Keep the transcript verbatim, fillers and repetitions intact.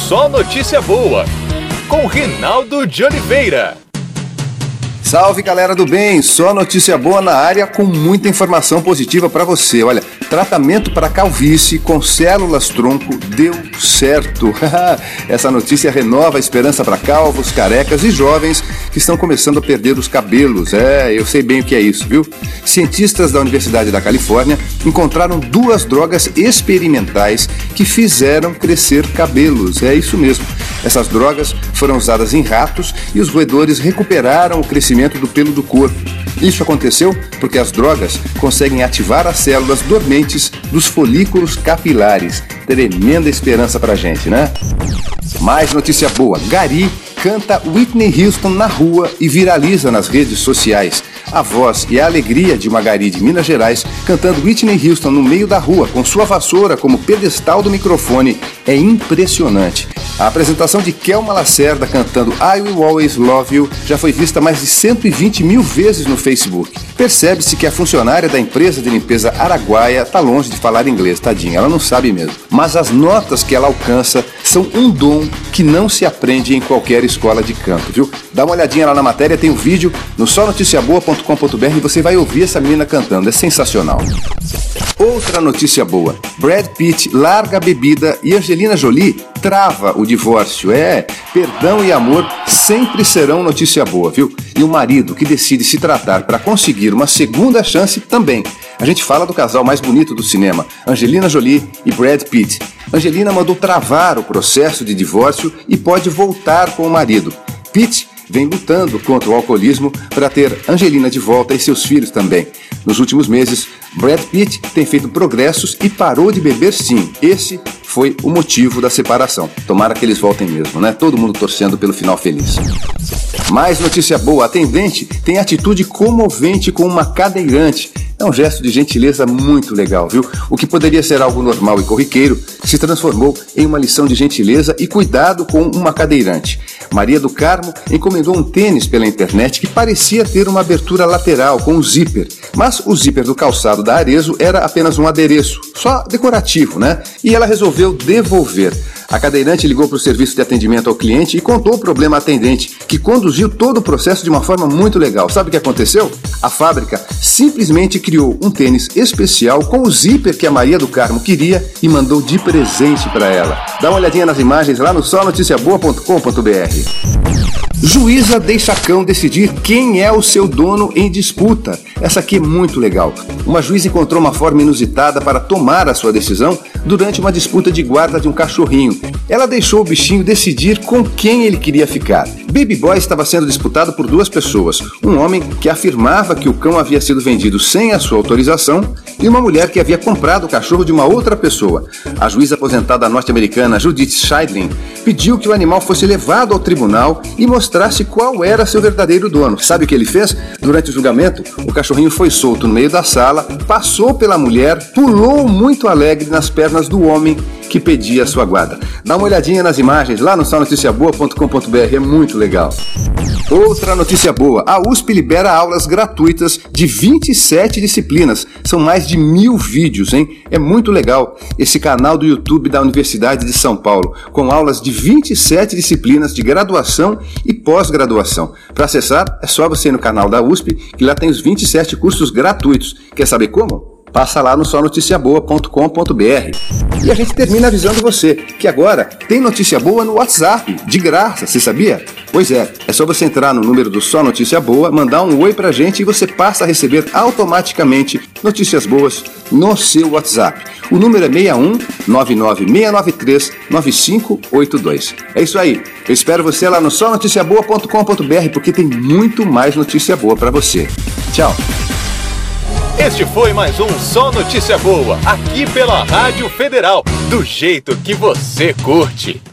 Só Notícia Boa, com Rinaldo de Oliveira. Salve, galera do bem, só notícia boa na área com muita informação positiva para você. Olha, tratamento para calvície com células tronco deu certo. Essa notícia renova a esperança para calvos, carecas e jovens que estão começando a perder os cabelos. É, eu sei bem o que é isso, viu? Cientistas da Universidade da Califórnia encontraram duas drogas experimentais que fizeram crescer cabelos. É isso mesmo. Essas drogas foram usadas em ratos e os roedores recuperaram o crescimento do pelo do corpo. Isso aconteceu porque as drogas conseguem ativar as células dormentes dos folículos capilares. Tremenda esperança pra gente, né? Mais notícia boa. Gari canta Whitney Houston na rua e viraliza nas redes sociais. A voz e a alegria de uma Gari de Minas Gerais cantando Whitney Houston no meio da rua com sua vassoura como pedestal do microfone é impressionante. A apresentação de Kelma Lacerda cantando I Will Always Love You já foi vista mais de cento e vinte mil vezes no Facebook. Percebe-se que a funcionária da empresa de limpeza Araguaia está longe de falar inglês, tadinha, ela não sabe mesmo. Mas as notas que ela alcança são um dom que não se aprende em qualquer escola de canto, viu? Dá uma olhadinha lá na matéria, tem um vídeo no só notícia boa ponto com ponto b r e você vai ouvir essa menina cantando, é sensacional. Outra notícia boa, Brad Pitt larga a bebida e Angelina Jolie trava o divórcio. É, perdão e amor sempre serão notícia boa, viu? E o marido que decide se tratar para conseguir uma segunda chance também. A gente fala do casal mais bonito do cinema, Angelina Jolie e Brad Pitt. Angelina mandou travar o processo de divórcio e pode voltar com o marido. Pitt vem lutando contra o alcoolismo para ter Angelina de volta e seus filhos também. Nos últimos meses, Brad Pitt tem feito progressos e parou de beber sim. Esse foi o motivo da separação. Tomara que eles voltem mesmo, né? Todo mundo torcendo pelo final feliz. Mais notícia boa, a atendente tem atitude comovente com uma cadeirante. É um gesto de gentileza muito legal, viu? O que poderia ser algo normal e corriqueiro se transformou em uma lição de gentileza e cuidado com uma cadeirante. Maria do Carmo encomendou um tênis pela internet que parecia ter uma abertura lateral com um zíper, mas o zíper do calçado da Arezzo era apenas um adereço, só decorativo, né? E ela resolveu devolver. A cadeirante ligou para o serviço de atendimento ao cliente e contou o problema à atendente, que conduziu todo o processo de uma forma muito legal. Sabe o que aconteceu? A fábrica simplesmente criou um tênis especial com o zíper que a Maria do Carmo queria e mandou de presente para ela. Dá uma olhadinha nas imagens lá no só notícia boa ponto com ponto b r. Juíza deixa cão decidir quem é o seu dono em disputa. Essa aqui é muito legal. Uma juíza encontrou uma forma inusitada para tomar a sua decisão durante uma disputa de guarda de um cachorrinho. Ela deixou o bichinho decidir com quem ele queria ficar. Baby Boy estava sendo disputado por duas pessoas. Um homem que afirmava que o cão havia sido vendido sem a sua autorização e uma mulher que havia comprado o cachorro de uma outra pessoa. A juíza aposentada norte-americana Judith Scheidlin pediu que o animal fosse levado ao tribunal e mostrasse qual era seu verdadeiro dono. Sabe o que ele fez? Durante o julgamento, o cachorrinho foi solto no meio da sala, passou pela mulher, pulou muito alegre nas pernas do homem que pedia a sua guarda. Dá uma olhadinha nas imagens lá no só notícia boa ponto com ponto b r, é muito legal. Outra notícia boa, a U S P libera aulas gratuitas de vinte e sete disciplinas, são mais de mil vídeos, hein? É muito legal esse canal do YouTube da Universidade de São Paulo, com aulas de vinte e sete disciplinas de graduação e pós-graduação. Para acessar, é só você ir no canal da U S P, que lá tem os vinte e sete cursos gratuitos. Quer saber como? Passa lá no só notícia boa ponto com ponto b r. E a gente termina avisando você que agora tem notícia boa no WhatsApp, de graça, você sabia? Pois é, é só você entrar no número do Só Notícia Boa, mandar um oi pra gente e você passa a receber automaticamente notícias boas no seu WhatsApp. O número é seis um nove nove seis nove três nove cinco oito dois. É isso aí, eu espero você lá no só notícia boa ponto com ponto b r porque tem muito mais notícia boa pra você. Tchau! Este foi mais um Só Notícia Boa, aqui pela Rádio Federal, do jeito que você curte.